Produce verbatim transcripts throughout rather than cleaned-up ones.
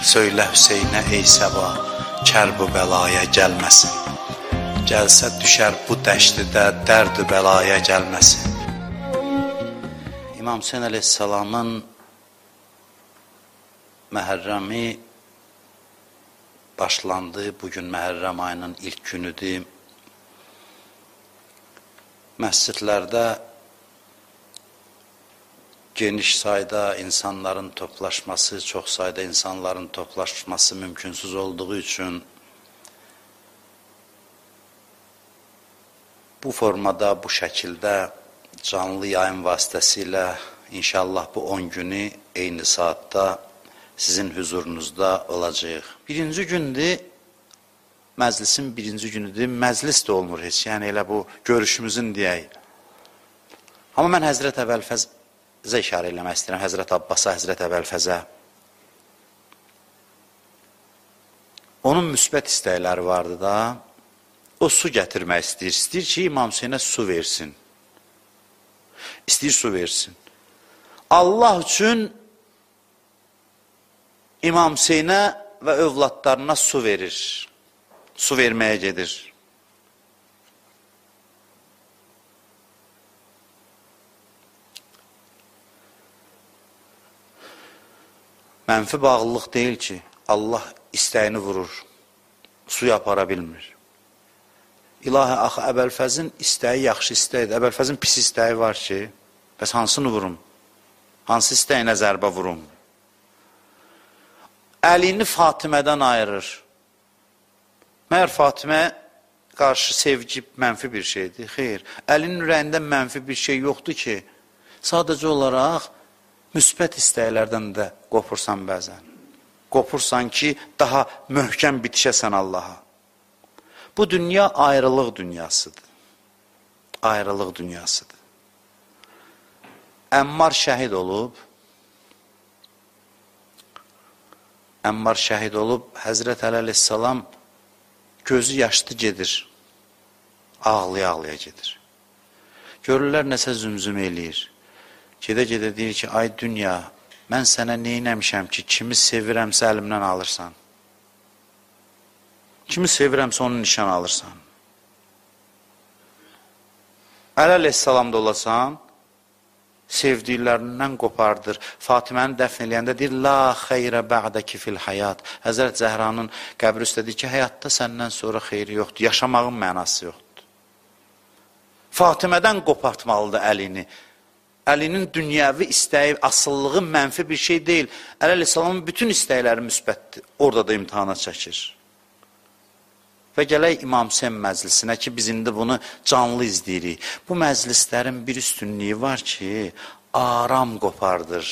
Söylə Hüseynə ey səba, kərb-ü bəlaya gəlməsin. Gəlsə düşər bu dəştidə dərd-ü bəlaya gəlməsin. İmam Hüseyn əleyhissalamın Məhərrəmi başlandı. Bugün Məhərrəm ayının ilk günüdür. Məscidlərdə geniş sayda insanların toplaşması, çox sayda insanların toplaşması mümkünsüz olduğu üçün bu formada, bu şəkildə canlı yayın vasitəsilə inşallah bu on günü eyni saatda sizin huzurunuzda olacaq. Birinci gündür, məclisin birinci günüdür, məclis də olmur heç, yəni elə bu görüşümüzün deyək. Amma mən Həzrət Əbəlfəzə işarə eləmək istəyirəm, Həzrət Abbasa, Həzrət Əbəlfəzə. Onun müsbət istəkləri vardı da, o su gətirmək istəyir, istəyir ki, İmam Hüseynə su versin. İstəyir su versin. Allah üçün İmam Hüseynə və övladlarına su verir, su verməyə gedir. Mənfi bağlılıq deyil ki, Allah istəyini vurur, suyu apara bilmir. İlahi, axı, Əbəlfəzin istəyi yaxşı istəkdir. Əbəlfəzin pis istəyi var ki, bəs hansını vurum? Hansı istəyinə zərbə vurum? Əlini Fatimədən ayırır. Məyər Fatimə qarşı sevgi mənfi bir şeydir? Xeyr, əlinin ürəyində mənfi bir şey yoxdur ki, sadəcə olaraq müsbət istəklərdən də qopursan bəzən. Qopursan ki, daha möhkəm bitişəsən Allaha. Bu dünya ayrılıq dünyasıdır. Ayrılıq dünyasıdır. Əmmar şəhid olub, Əmmar şəhid olub, Həzrət Əli əleyhissalam gözü yaşlı gedir, ağlaya-ağlaya gedir. Görürlər nəsə zümzüm eləyir. Gedə-gedə deyir ki, ay dünya, mən sənə neynəmişəm ki, kimi sevirəmsə əlimdən alırsan. Kimi sevirəmsə onun nişan alırsan. Əli əleyhissalamda olasan, sevdiklərindən qopardır. Fatiməni dəfn eləyəndə deyir, la xeyrə bə'dəki fil həyat. Həzrət Zəhranın qəbri üstə deyir ki, həyatda səndən sonra xeyri yoxdur, yaşamağın mənası yoxdur. Fatimədən qopartmalıdır əlini. Əlinin dünyəvi istəyi, asıllığı mənfi bir şey deyil. Əli əleyhissalamın bütün istəkləri müsbətdir. Orada da imtihana çəkir. Və gələk İmam Hüseyn məclisinə ki, biz indi bunu canlı izləyirik. Bu məclislərin bir üstünlüyü var ki, aram qopardır.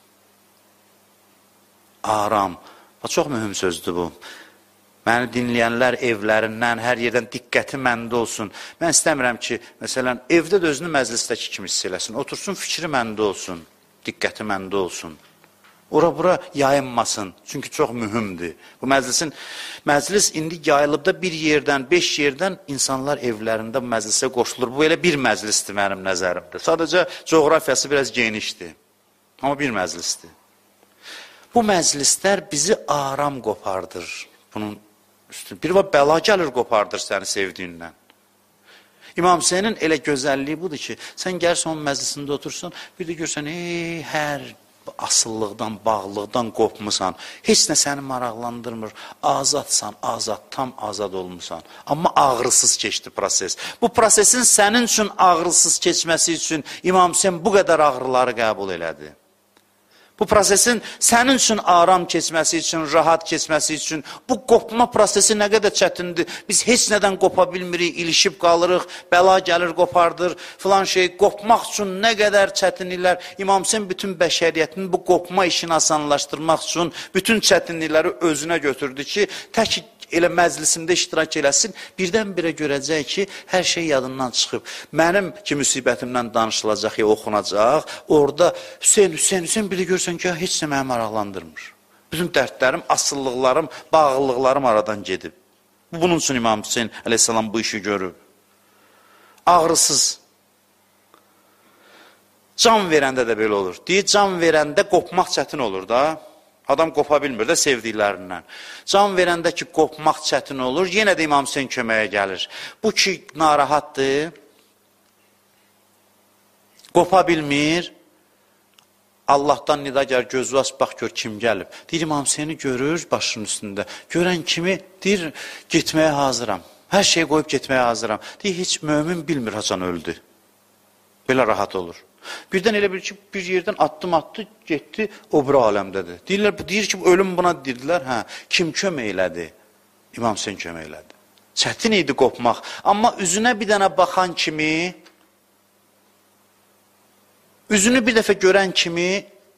Aram. Çox mühüm sözdür bu. Məni dinləyənlər evlərindən, hər yerdən diqqəti məndə olsun. Mən istəmirəm ki, məsələn, evdə də özünü məclisdəki kimi hiss eləsin. Otursun, fikri məndə olsun, diqqəti məndə olsun. Ora-bura yayınmasın, çünki çox mühümdür. Bu məclisin, məclis indi yayılıbda bir yerdən, beş yerdən insanlar evlərində bu məclisə qoşulur. Bu elə bir məclisdir mənim nəzərimdə. Sadəcə coğrafiyası biraz genişdir, amma bir məclisdir. Bu məclislər bizi aram qopardır. Bunun üstü, bir var bəla gəlir qopardır səni sevdiyindən. İmam Hüseynin elə gözəlliyi budur ki, sən gəlsən onun məclisində otursun, bir də görsən, ey, hər asıllıqdan, bağlılıqdan qopmusan, heç nə səni maraqlandırmır, azadsan, azad, tam azad olmusan. Amma ağrısız keçdi proses. Bu prosesin sənin üçün ağrısız keçməsi üçün İmam Hüseyn bu qədər ağrıları qəbul elədi. Bu prosesin sənin üçün aram keçməsi üçün, rahat keçməsi üçün, bu qopma prosesi nə qədər çətindir. Biz heç nədən qopa bilmirik, ilişib qalırıq, bəla gəlir, qopardır, filan şey. Qopmaq üçün nə qədər çətinliklər. İmam Hüseyn bütün bəşəriyyətin bu qopma işini asanlaşdırmaq üçün bütün çətinlikləri özünə götürdü ki, tək elə məclisində iştirak eləsin, birdən-birə görəcək ki, hər şey yadından çıxıb. Mənim ki, müsibətimdən danışılacaq ya oxunacaq, orada Hüseyn, Hüseyn, Hüseyn bir də görsən ki, heç nə məni maraqlandırmır. Bütün dərdlərim, asıllıqlarım, bağlılıqlarım aradan gedib. Bunun üçün İmam Hüseyn əleyhissalam bu işi görüb. Ağrısız. Can verəndə də belə olur. Deyir, can verəndə qopmaq çətin olur da. Adam qopa bilmir də sevdiklərindən. Can verəndə ki, qopmaq çətin olur, yenə də İmam Hüseyin köməyə gəlir. Bu ki, narahatdır, qopa bilmir, Allahdan nidagar gözü aç, bax gör kim gəlib. Deyir, İmam Hüseyini görür başının üstündə. Görən kimi, deyir, getməyə hazıram. Hər şeyi qoyub getməyə hazıram. Deyir, heç mömin bilmir hacan öldü. Belə rahat olur. Birdən elə bir ki, bir yerdən addım attı, getdi, o bir aləmdədir. Deyirlər, deyir ki, ölüm buna dedilər, hə, kim kömək elədi? İmam Hüseyin kömək elədi. Çətin idi qopmaq. Amma üzünə bir dənə baxan kimi, üzünü bir dəfə görən kimi,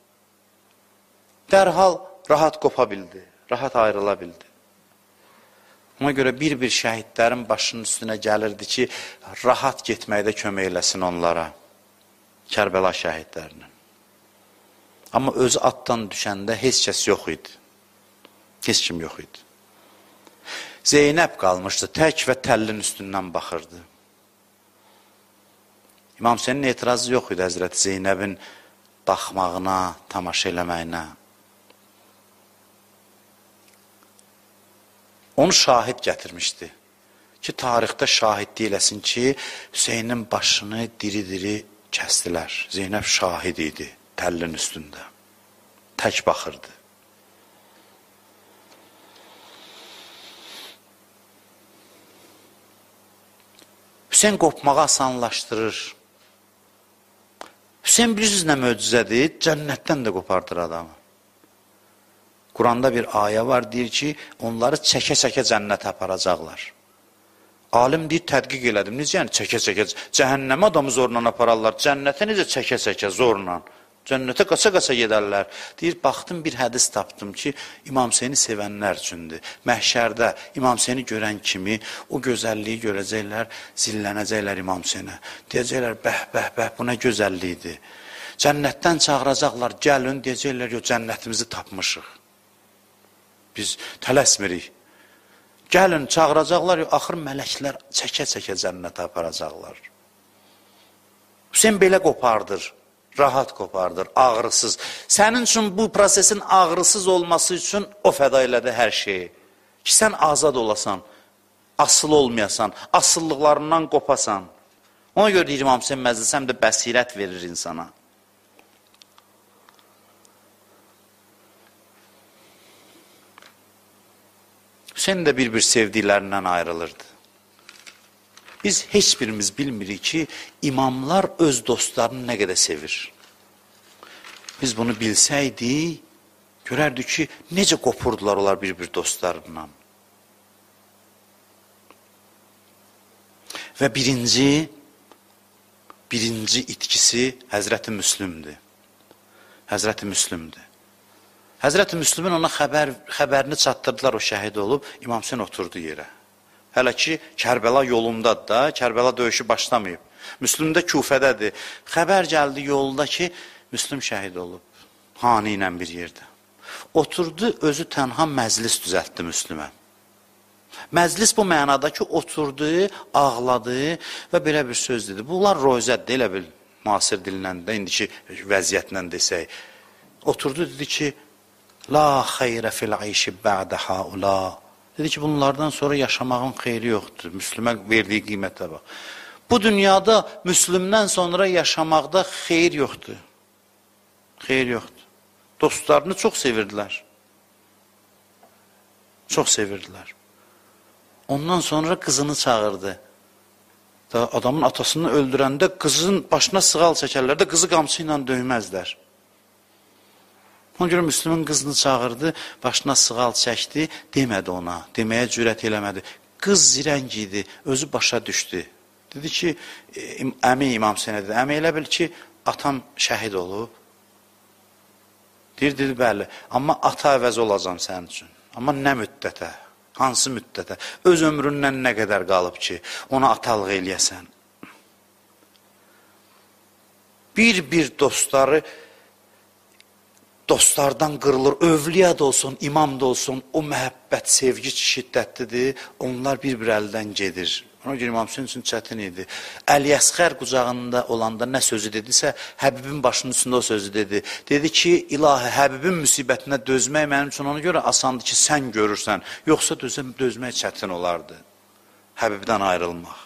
dərhal rahat qopa bildi, rahat ayrıla bildi. Ona görə bir-bir şəhidlərin başının üstünə gəlirdi ki, rahat getməkdə kömək eləsin onlara. Kərbəla şəhidlərinin. Amma özü atdan düşəndə heç kəs yox idi. Heç kim yox idi. Zeynəb qalmışdı, tək və təllin üstündən baxırdı. İmam Hüseynin etirazı yox idi Həzrəti Zeynəbin baxmağına, tamaşa eləməyinə. Onu şahid gətirmişdi. Ki, tarixdə şahidlik eləsin ki, Hüseynin başını diri-diri kəstilər. Zeynəb şahid idi təllin üstündə. Tək baxırdı. Hüseyin qopmağı asanlaşdırır. Hüseyin bilirsiniz nə möcüzədir? Cənnətdən də qopardır adamı. Quranda bir ayə var, deyir ki, onları çəkə-çəkə cənnətə aparacaqlar. Alim deyir, tədqiq elədim. Necə yəni çəkə-çəkə, cəhənnəmə adamı zorla apararlar, cənnətə necə çəkə-çəkə, zorla? Cənnətə qaça-qaça gedərlər. Deyir, baxdım, bir hədis tapdım ki, İmam Hüseyini sevənlər üçündür. Məhşərdə İmam Hüseyini görən kimi o gözəlliyi görəcəklər, zillənəcəklər İmam Hüseyinə. Deyəcəklər, bəh, bəh, bəh, bu nə gözəlliyidir. Cənnətdən çağıracaqlar, gəlin, deyəcəklər, yo, cənnətimizi tapmışıq. Biz tələsmirik. Gəlin, çağıracaqlar, axır mələklər çəkə-çəkə cənnətə aparacaqlar. Hüseyin belə qopardır, rahat qopardır, ağrısız. Sənin üçün bu prosesin ağrısız olması üçün o fəda elədi hər şeyi. Ki, sən azad olasan, asıl olmayasan, asıllıqlarından qopasan. Ona görə deyir İmam Hüseyin məclisi həm də bəsirət verir insana. Hüseyin də bir-bir sevdiklərindən ayrılırdı. Biz heç birimiz bilmirik ki, imamlar öz dostlarını nə qədər sevir. Biz bunu bilsəydik, görərdik ki, necə qopurdular onlar bir-bir dostlarından. Və birinci, birinci itkisi Həzrəti Müslümdür. Həzrəti Müslümdür. Həzrəti Müslümin ona xəbər, xəbərini çatdırdılar, o şəhid olub, İmam Hüseyin oturdu yerə. Hələ ki, Kərbəla yolundadır da, Kərbəla döyüşü başlamayıb. Müslüm də Küfədədir. Xəbər gəldi yolda ki, Müslüm şəhid olub, hani ilə bir yerdə. Oturdu, özü tənha məclis düzəltdi Müslümə. Məclis bu mənada ki, oturdu, ağladı və belə bir söz dedi. Bunlar rozətdir, elə bil, müasir dilindən də, indiki vəziyyətlə desək. Oturdu, dedi ki, La xeyrə fil ayşi bə'də haula. Dedi ki, bunlardan sonra yaşamağın xeyri yoxdur. Müslümə verdiyi qiymətə bax. Bu dünyada Müslümdən sonra yaşamaqda xeyir yoxdur. Xeyir yoxdur. Dostlarını çox sevirdilər. Çox sevirdilər. Ondan sonra qızını çağırdı. Da adamın atasını öldürəndə qızın başına sığal çəkərlər də qızı qamçı ilə döyməzlər. Ona görə Müslümin qızını çağırdı, başına sığal çəkdi, demədi ona, deməyə cürət eləmədi. Qız zirəng idi, özü başa düşdü. Dedi ki, əmi İmam Hüseyinə dedi, əmi elə bil ki, atam şəhid olub. Deyir, dedi, bəli, amma ata əvəz olacam sənin üçün. Amma nə müddətə, hansı müddətə, öz ömründən nə qədər qalıb ki, ona atalıq eləyəsən. Bir-bir dostları dostlardan qırılır, övliya da olsun, imam da olsun, o məhəbbət, sevgi şiddətlidir, onlar bir-bir əldən gedir. Ona görə İmam Hüseyin üçün çətin idi. Əli-Əsğər qucağında olanda nə sözü dedisə, Həbibin başının üstündə o sözü dedi. Dedi ki, ilahi, Həbibin müsibətinə dözmək mənim üçün ona görə asandır ki, sən görürsən. Yoxsa dözə, dözmək çətin olardı. Həbibdən ayrılmaq.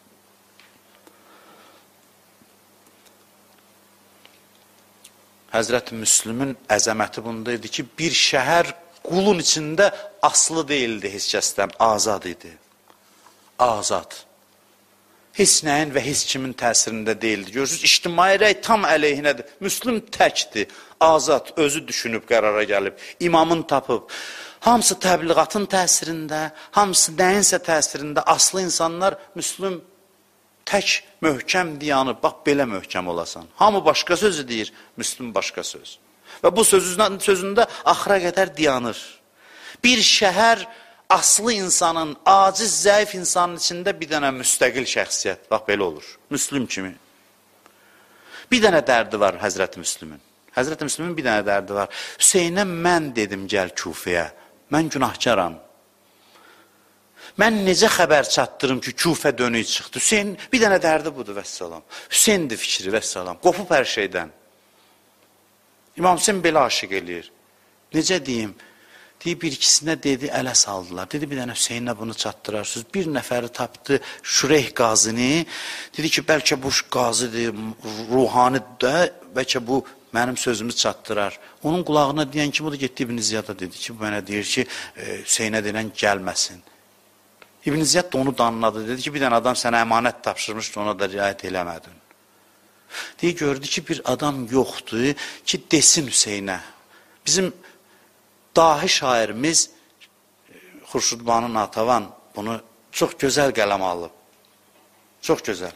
Həzrət-i Müslümün əzəməti bunda idi ki, bir şəhər qulun içində aslı deyildi heç kəsdən, azad idi. Azad. Heç nəyin və heç kimin təsirində deyildi. Görürsünüz, ictimai rəy tam əleyhinədir. Müslüm təkdir, azad, özü düşünüb qərara gəlib, imamın tapıb. Hamısı təbliğatın təsirində, hamısı nəyinsə təsirində, aslı insanlar Müslüm tək möhkəm diyanı, bax belə möhkəm olasan. Hamı başqa sözü deyir, Müslüm başqa söz. Və bu sözündə axıra qədər diyanır. Bir şəhər aslı insanın, aciz, zəif insanın içində bir dənə müstəqil şəxsiyyət. Bax, belə olur. Müslüm kimi. Bir dənə dərdi var Həzrət Müslümün. Həzrət Müslümün bir dənə dərdi var. Hüseynə mən dedim, gəl Kufəyə. Mən günahkaram. Mən necə xəbər çatdırım ki, Kufə dönük çıxdı? Hüseyn, bir dənə dərdi budur, vəssalam. Hüseyndir fikri, vəssalam. Qopub hər şeydən. İmam Hüseyin belə aşıq eləyir. Necə deyim? Deyib, bir ikisinə dedi, ələ saldılar. Dedi, bir dənə Hüseynlə bunu çatdırarsınız. Bir nəfəri tapdı, Şureyh qazini. Dedi ki, bəlkə bu qazidir, ruhanidir də, bəlkə bu mənim sözümü çatdırar. Onun qulağına deyən ki, bu da getdi İbn Ziyada dedi ki, bu mənə deyir ki, Hüseynə deyilən gəlməsin. İbn Ziyad da onu da anladı. Dedi ki, bir dənə adam sənə əmanət tapşırmışdı, ona da riayət eləmədin. Deyir, gördü ki, bir adam yoxdur ki, desin Hüseynə. Bizim dahi şairimiz Xurşudbanu Natavan bunu çox gözəl qələm alıb. Çox gözəl.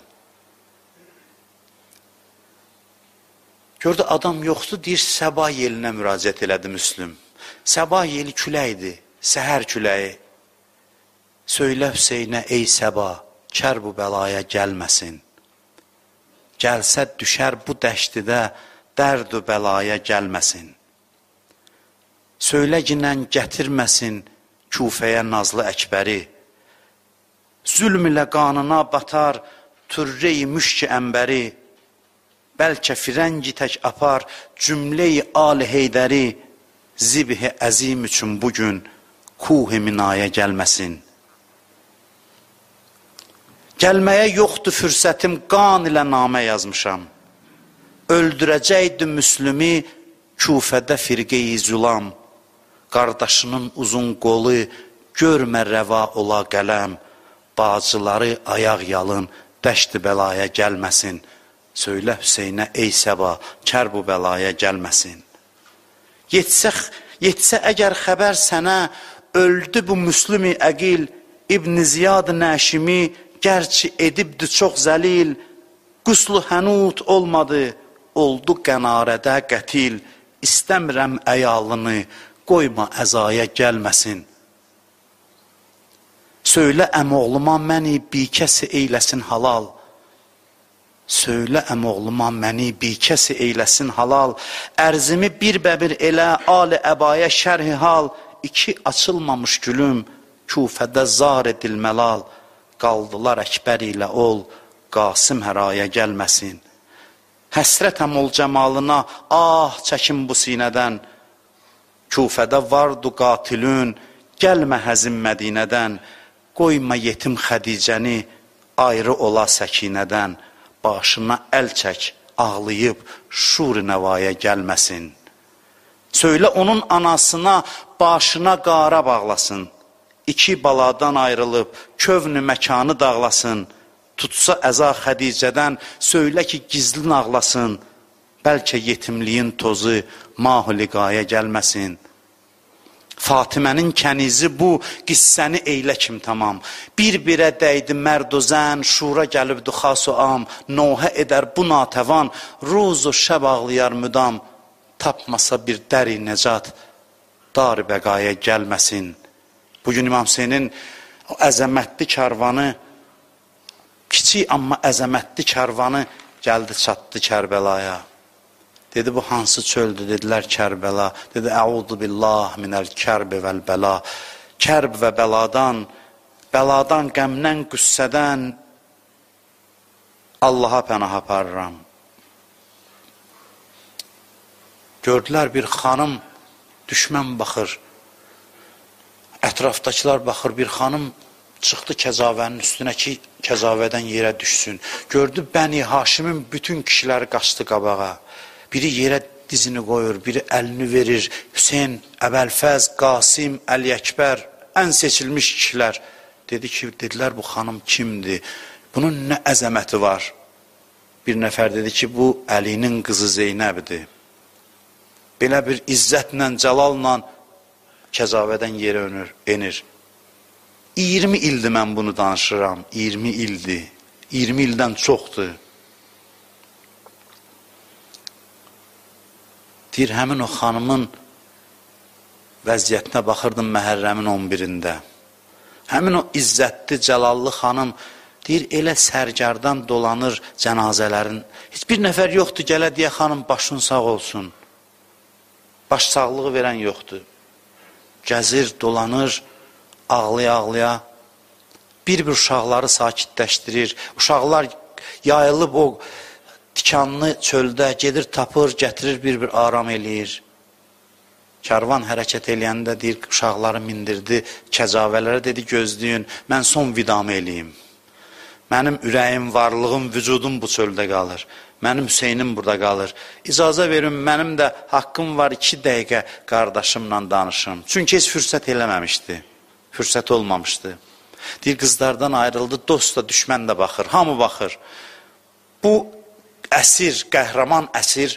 Gördü, adam yoxdur, deyir, Səba yelinə müraciət elədi Müslüm. Səba yeli küləkdir, səhər küləyi. Söylə Hüseynə, ey Səba, kər bu bəlaya gəlməsin. Gəlsə düşər bu dəştidə, dərd və bəlaya gəlməsin. Söylə ginən gətirməsin Kufəyə nazlı əkbəri. Zülm ilə qanına batar türrey müşk əmbəri. Bəlkə firəngi tək apar cümleyi ali heydəri. Zibhi əzim üçün bugün kuh-i minaya gəlməsin. Gəlməyə yoxdur fürsətim, qan ilə namə yazmışam. Öldürəcəkdi Müslümi Kufədə firqeyi zülam. Qardaşının uzun qolu görmə rəva ola qələm. Bacıları ayaq yalın dəşti bəlaya gəlməsin. Söylə Hüseynə, ey Səba, kər bu bəlaya gəlməsin. Yetsə, yetsə əgər xəbər sənə, öldü bu Müslümi əqil, İbn Ziyad Nəşimi, gərçi edibdi çox zəlil, quslu hənut olmadı, oldu qənarədə qətil, istəmirəm əyalını, qoyma əzaya gəlməsin. Söylə əmoğluma məni bikəsi eyləsin halal. Söylə əmoğluma məni bikəsi eyləsin halal. Ərzimi bir bəbir elə, ali əbaya şərhi hal. İki açılmamış gülüm, Kufədə zar edilməlal. Qaldılar əkbər ilə ol, Qasım həraya gəlməsin. Həsrətəm ol cəmalına, ah çəkin bu sinədən. Kufədə vardu qatilün, gəlmə həzim Mədinədən. Qoyma yetim Xədicəni, ayrı ola səkinədən. Başına əl çək, ağlayıb, şur nəvaya gəlməsin. Söylə onun anasına, başına qara bağlasın. İki baladan ayrılıb, kövnü məkanı dağlasın. Tutsa əza Xədicədən, söylə ki, gizlin ağlasın. Bəlkə yetimliyin tozu, mahuliqaya gəlməsin. Fatimənin kənizi bu, qissəni eylə kim tamam. Bir-birə dəydi mərd o zən, şura gəlibdi xas o am, nohə edər bu natəvan, ruz o şəb ağlayar müdam, tapmasa bir dəri nəcat, dar-ı bəqaya gəlməsin. Bugün İmam Hüseynin əzəmətli karvanı, kiçik amma əzəmətli karvanı gəldi çatdı Kərbəlaya. Dedi, bu hansı çöldür, dedilər Kərbəla. Dedi, əudu billah minəl kərbi vəl bəla. Kərb və bəladan, bəladan, qəmdən, qüssədən Allaha pənah aparıram. Gördülər bir xanım, düşmən baxır, ətrafdakılar baxır, bir xanım çıxdı kəzavənin üstünə ki, kəzavədən yerə düşsün. Gördü Bəni Haşimin bütün kişiləri qaçdı qabağa. Biri yerə dizini qoyur, biri əlini verir. Hüseyin, Əbəlfəz, Qasim, Əli Əkbər, ən seçilmiş kişilər. Dedi ki, dedilər bu xanım kimdir? Bunun nə əzəməti var? Bir nəfər dedi ki, bu Əlinin qızı Zeynəbdir. Belə bir izzətlə, cəlalla kəzavədən yerə enir. iyirmi ildir mən bunu danışıram, iyirmi ildir. iyirmi ildən çoxdur. Deyir, həmin o xanımın vəziyyətinə baxırdım Məhərrəmin on birində. Həmin o izzətli, cəlallı xanım, deyir, elə sərgardan dolanır cənazələrin. Heç bir nəfər yoxdur, gələ deyə xanım başın sağ olsun. Baş sağlığı verən yoxdur. Gəzir, dolanır, ağlaya-ağlaya. Bir-bir uşaqları sakitləşdirir. Uşaqlar yayılıb o tikanlı çöldə gedir, tapır, gətirir, bir-bir aram eləyir. Kərvan hərəkət eləyəndə deyir, uşaqları mindirdi, kəcavələrə dedi, gözləyin, mən son vidamı eləyim. Mənim ürəyim, varlığım, vücudum bu çöldə qalır. Mənim Hüseynim burada qalır. İcazə verin, mənim də haqqım var iki dəqiqə qardaşımla danışım. Çünki heç fürsət eləməmişdi, fürsət olmamışdı. Deyir, qızlardan ayrıldı, dost da, düşmən də baxır, hamı baxır. Bu əsir, qəhrəman əsir,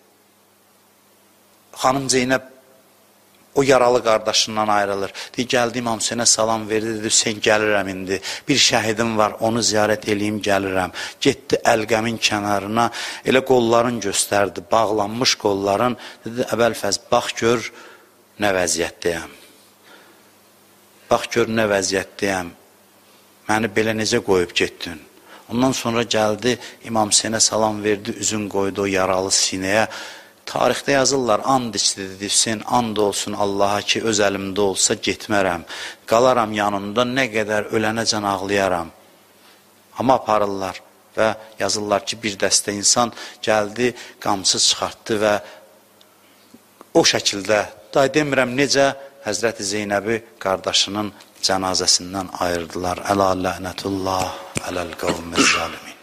xanım Zeynəb o yaralı qardaşından ayrılır. Deyir, gəldi İmam Hüseynə salam verdi, dedi, Hüseyin gəlirəm indi. Bir şəhidim var, onu ziyarət eləyim, gəlirəm. Getdi əlqəmin kənarına, elə qolların göstərdi, bağlanmış qolların. Dedi, Əbəlfəz, bax gör, nə vəziyyətdəyəm. Bax gör, nə vəziyyətdəyəm. Məni belə necə qoyub getdin? Ondan sonra gəldi, İmam Hüseynə salam verdi, üzün qoydu o yaralı sinəyə. Tarixdə yazırlar, and içdi, dedi, Hüseyin, and olsun Allaha ki, öz əlimdə olsa getmərəm. Qalaram yanında, nə qədər ölənəcən ağlayaram. Amma aparırlar və yazırlar ki, bir dəstə insan gəldi, qamçı çıxartdı və o şəkildə, day demirəm necə, Həzrəti Zeynəbi qardaşının cənazəsindən ayırdılar. Ələ lənətullah, ələl qavmə zalimin.